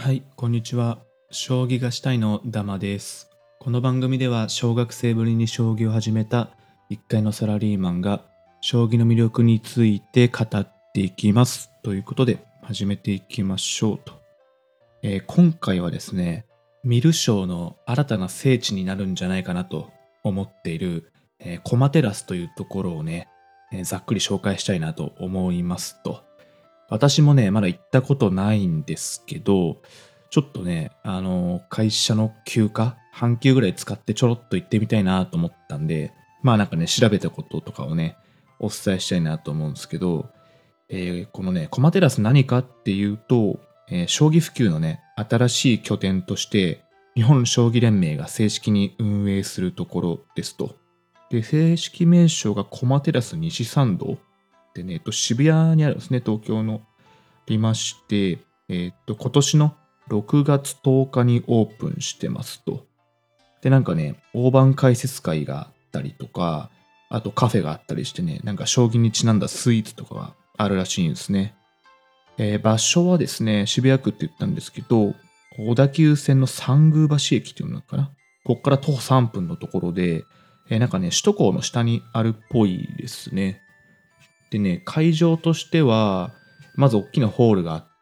はい、こんにちは。将棋がしたいのダマです。この番組では小学生ぶりに将棋を始めた一階のサラリーマンが将棋の魅力について語っていきます。ということで始めていきましょうと。今回はですね、観る将の新たな聖地になるんじゃないかなと思っている、駒テラスというところをね、ざっくり紹介したいなと思いますと。私もね、まだ行ったことないんですけど、ちょっとね、会社の休暇、半休ぐらい使ってちょろっと行ってみたいなと思ったんで、まあなんかね、調べたこととかをね、お伝えしたいなと思うんですけど、このね、コマテラス何かっていうと、将棋普及のね、新しい拠点として、日本将棋連盟が正式に運営するところですと。で、正式名称がコマテラス西参道でね、渋谷にあるんですね、東京の。ありまして、今年の6月10日にオープンしてますと。で、なんかね、大盤解説会があったりとか、あとカフェがあったりしてね、なんか将棋にちなんだスイーツとかがあるらしいんですね。場所はですね、渋谷区って言ったんですけど、小田急線の三宮橋駅っていうのかな。ここから徒歩3分のところで、なんかね、首都高の下にあるっぽいですね。でね、会場としては、まず大きなホールがあって、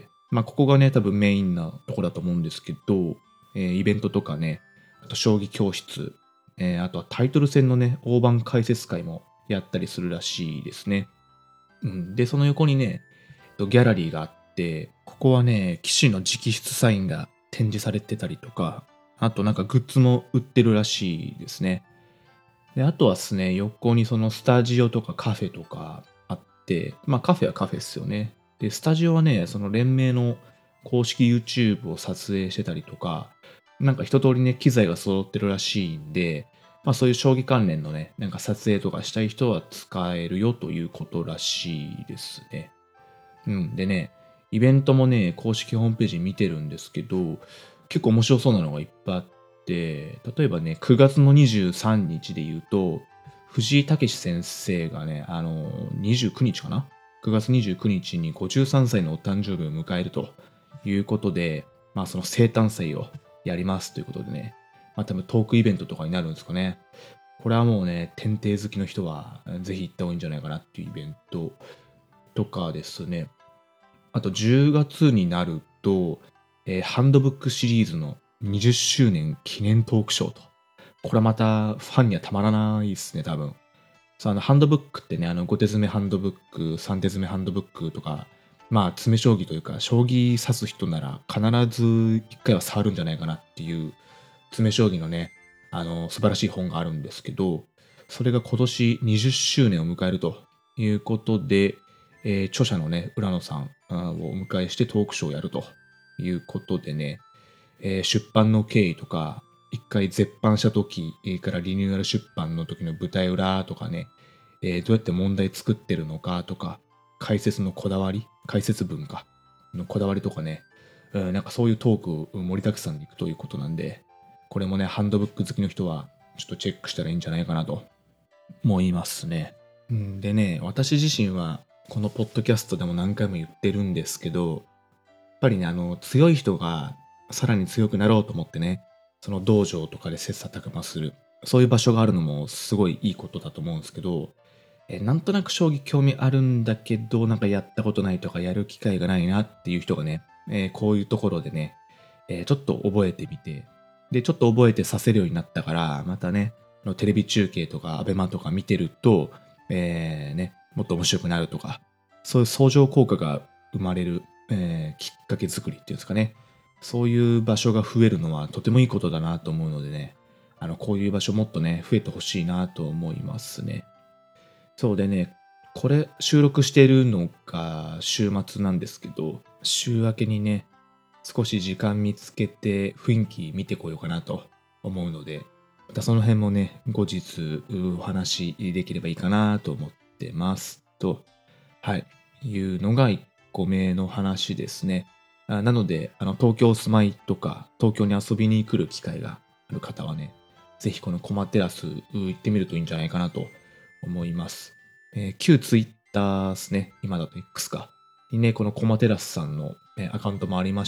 まあ、ここがね、多分メインなところだと思うんですけど、イベントとかね、あと将棋教室、あとはタイトル戦のね、大盤解説会もやったりするらしいですね。うん、で、その横にね、ギャラリーがあって、ここはね、棋士の直筆サインが展示されてたりとか、あとなんかグッズも売ってるらしいですね。で、あとはですね、横にそのスタジオとかカフェとかあって、まあカフェはカフェですよね。で、スタジオはね、その連盟の公式 YouTube を撮影してたりとか、なんか一通りね、機材が揃ってるらしいんで、まあそういう将棋関連のね、なんか撮影とかしたい人は使えるよということらしいですね。うん。でね、イベントもね、公式ホームページ見てるんですけど、結構面白そうなのがいっぱいあって、例えばね、9月の23日で言うと、藤井猛先生がね、29日かな？ 9 月29日に53歳のお誕生日を迎えるということで、まあその生誕祭をやりますということでね、まあ多分トークイベントとかになるんですかね。これはもうね、天帝好きの人はぜひ行った方がいいんじゃないかなっていうイベントとかですね。あと10月になると、ハンドブックシリーズの20周年記念トークショーと。これはまたファンにはたまらないですね、多分。そう、ハンドブックってね、5手詰めハンドブック、3手詰めハンドブックとか、まあ、詰め将棋というか、将棋指す人なら必ず一回は触るんじゃないかなっていう、詰め将棋のね、素晴らしい本があるんですけど、それが今年20周年を迎えるということで、著者のね、浦野さんをお迎えしてトークショーをやるということでね、出版の経緯とか、一回絶版した時からリニューアル出版の時の舞台裏とかね、どうやって問題作ってるのかとか、解説のこだわり、解説文か、のこだわりとかね、なんかそういうトーク盛りだくさんでいくということなんで、これもね、ハンドブック好きの人はちょっとチェックしたらいいんじゃないかなと思いますね。でね、私自身はこのポッドキャストでも何回も言ってるんですけど、やっぱりね、強い人がさらに強くなろうと思ってね、その道場とかで切磋琢磨する、そういう場所があるのもすごいいいことだと思うんですけど、なんとなく将棋興味あるんだけど、なんかやったことないとかやる機会がないなっていう人がね、こういうところでね、ちょっと覚えてみて、で、ちょっと覚えてさせるようになったから、またね、テレビ中継とかアベマとか見てると、ね、もっと面白くなるとか、そういう相乗効果が生まれる、きっかけ作りっていうんですかね。そういう場所が増えるのはとてもいいことだなと思うのでね、こういう場所もっとね、増えてほしいなと思いますね。そうでね、これ収録しているのが週末なんですけど、週明けにね、少し時間見つけて雰囲気見てこようかなと思うので、またその辺もね、後日お話できればいいかなと思ってますと、はい、いうのが1個目の話ですね。なので、東京お住まいとか、東京に遊びに来る機会がある方はね、ぜひこのコマテラス行ってみるといいんじゃないかなと思います。旧ツイッターですね。今だと X か。にね、このコマテラスさんの、アカウントもありまし 、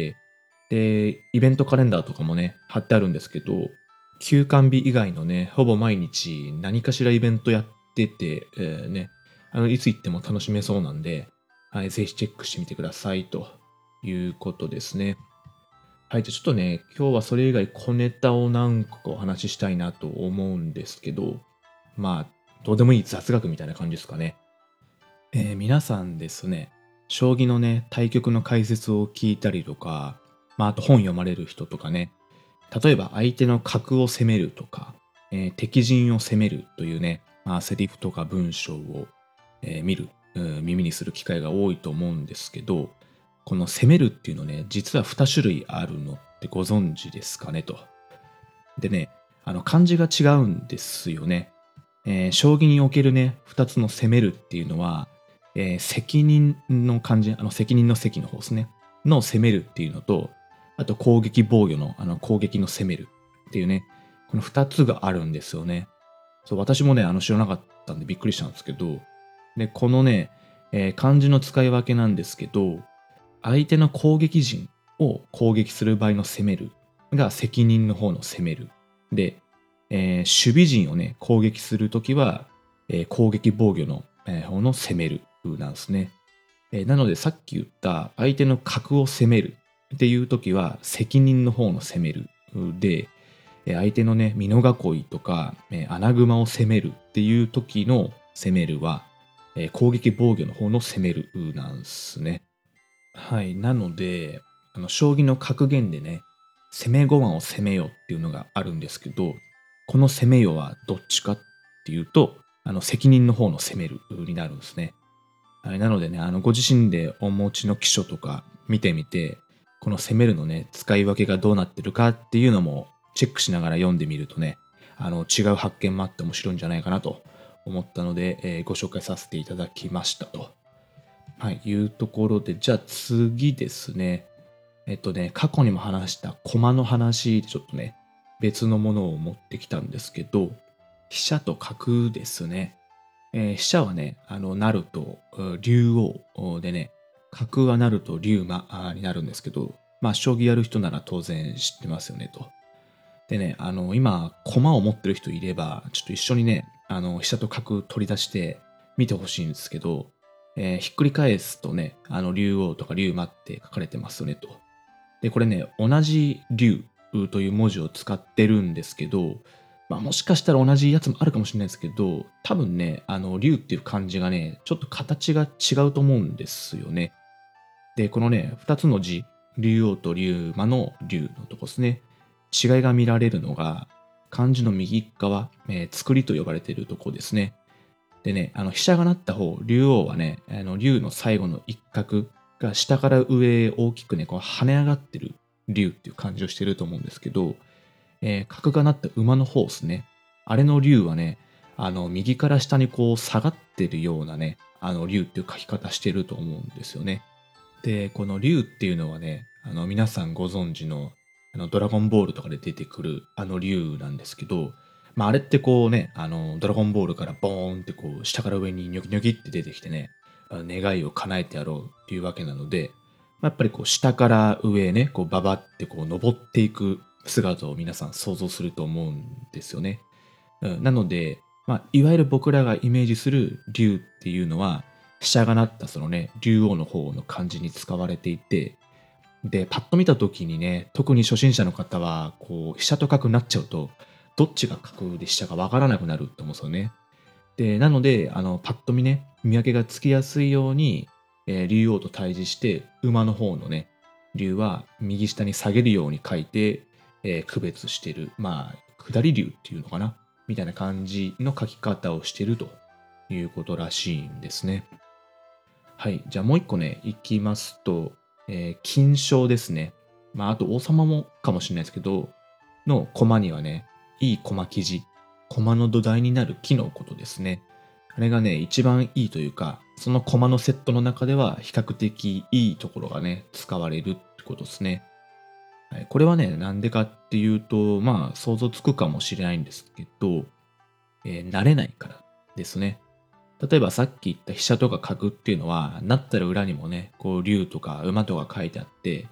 で、イベントカレンダーとかもね、貼ってあるんですけど、休館日以外のね、ほぼ毎日何かしらイベントやってて、いつ行っても楽しめそうなんで、はい、ぜひチェックしてみてくださいということですね。はい、じゃあちょっとね、今日はそれ以外小ネタを何個かお話ししたいなと思うんですけど、まあ、どうでもいい雑学みたいな感じですかね。皆さんですね、将棋のね、対局の解説を聞いたりとか、あと本読まれる人とかね、例えば相手の角を攻めるとか、敵陣を攻めるというね、セリフとか文章を、見る、耳にする機会が多いと思うんですけど、この攻めるっていうのね、実は2種類あるのってご存知ですかねと。でね、漢字が違うんですよね。将棋におけるね、2つの攻めるっていうのは、責任の漢字、責任の責の方ですね。の攻めるっていうのと、あと攻撃防御の攻撃の攻めるっていうね、この2つがあるんですよね。そう、私もね、知らなかったんでびっくりしたんですけど、で、このね、漢字の使い分けなんですけど、相手の攻撃陣を攻撃する場合の攻めるが責任の方の攻める。で、守備陣をね、攻撃するときは、攻撃防御の、方の攻めるなんですね。なのでさっき言った相手の角を攻めるっていうときは責任の方の攻めるで、相手のね、美濃囲いとか、穴熊を攻めるっていう時の攻めるは、攻撃防御の方の攻めるなんですね。はい。なので、将棋の格言でね、攻め駒を攻めよっていうのがあるんですけど、この攻めよはどっちかっていうと、責任の方の攻めるになるんですね。はい。なのでね、ご自身でお持ちの機種とか見てみて、この攻めるのね、使い分けがどうなってるかっていうのもチェックしながら読んでみるとね、違う発見もあって面白いんじゃないかなと思ったので、ご紹介させていただきましたと。はい、いうところで、じゃあ次ですね。過去にも話した駒の話でちょっとね、別のものを持ってきたんですけど、飛車と角ですね。飛車はね、成と竜王でね、角は成と竜馬になるんですけど、将棋やる人なら当然知ってますよねと。でね、今、駒を持ってる人いれば、ちょっと一緒にね、飛車と角取り出して見てほしいんですけど、ひっくり返すとね、竜王とか竜馬って書かれてますよねと。で、これね、同じ竜という文字を使ってるんですけど、もしかしたら同じやつもあるかもしれないですけど、多分ね、竜っていう漢字がね、ちょっと形が違うと思うんですよね。で、このね、二つの字、竜王と竜馬の竜のとこですね。違いが見られるのが、漢字の右側、作りと呼ばれているとこですね。でね、飛車が成った方、竜王はね、竜の最後の一角が下から上へ大きくね、こう跳ね上がってる竜っていう感じをしてると思うんですけど、角が成った馬の方ですね。あれの竜はね、右から下にこう下がってるようなね、竜っていう書き方してると思うんですよね。で、この竜っていうのはね、皆さんご存知の、ドラゴンボールとかで出てくる竜なんですけど、あれってこうね、ドラゴンボールからボーンってこう、下から上にニョキニョキって出てきてね、願いを叶えてやろうっていうわけなので、やっぱりこう、下から上へね、こう、ババってこう、登っていく姿を皆さん想像すると思うんですよね。なので、いわゆる僕らがイメージする竜っていうのは、飛車がなったそのね、竜王の方の漢字に使われていて、で、パッと見た時にね、特に初心者の方は、こう、飛車と角になっちゃうと、どっちが角で飛車かわからなくなると思うんですよね。で、なので、パッと見ね、見分けがつきやすいように、竜王と対峙して、馬の方のね、竜は右下に下げるように書いて、区別してる。下り竜っていうのかなみたいな感じの書き方をしてるということらしいんですね。はい。じゃあもう一個ね、いきますと、金将ですね。あと王様もかもしれないですけど、の駒にはね、いい駒生地、駒の土台になる木のことですね。あれがね、一番いいというか、その駒のセットの中では比較的いいところがね、使われるってことですね。はい、これはね、なんでかっていうと、想像つくかもしれないんですけど、慣れないからですね。例えばさっき言った飛車とか角っていうのは、なったら裏にもね、こう竜とか馬とか書いてあって、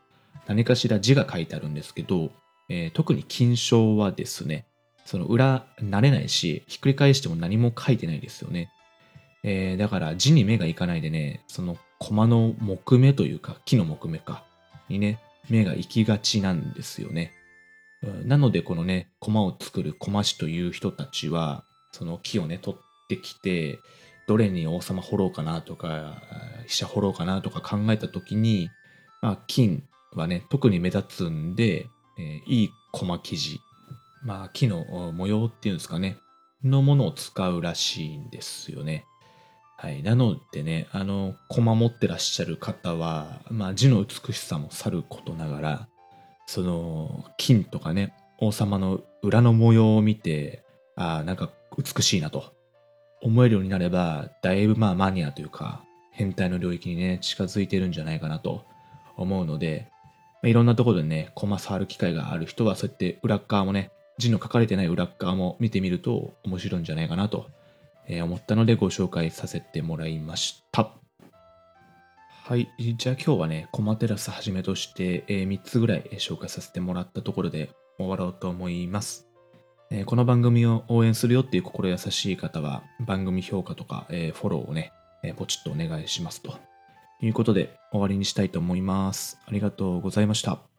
何かしら字が書いてあるんですけど、特に金賞はですね、その裏慣れないし、ひっくり返しても何も書いてないですよね。だから字に目がいかないでね、その駒の木目というか、木の木目か、にね、目が行きがちなんですよね。なのでこのね、駒を作る駒師という人たちは、その木をね、取ってきて、どれに王様掘ろうかなとか、飛車掘ろうかなとか考えた時に、金はね、特に目立つんで、いい駒生地、木の模様っていうんですかね、のものを使うらしいんですよね。はい。なのでね、駒持ってらっしゃる方は、字の美しさもさることながら、その金とかね、王様の裏の模様を見て、なんか美しいなと思えるようになれば、だいぶマニアというか、変態の領域にね、近づいてるんじゃないかなと思うので、いろんなところでね、コマ触る機会がある人は、そうやって裏側もね、字の書かれてない裏側も見てみると面白いんじゃないかなと思ったのでご紹介させてもらいました。はい。じゃあ今日はね、コマテラスはじめとして、3つぐらい紹介させてもらったところで終わろうと思います。この番組を応援するよっていう心優しい方は、番組評価とか、フォローをね、ポチッとお願いしますということで終わりにしたいと思います。ありがとうございました。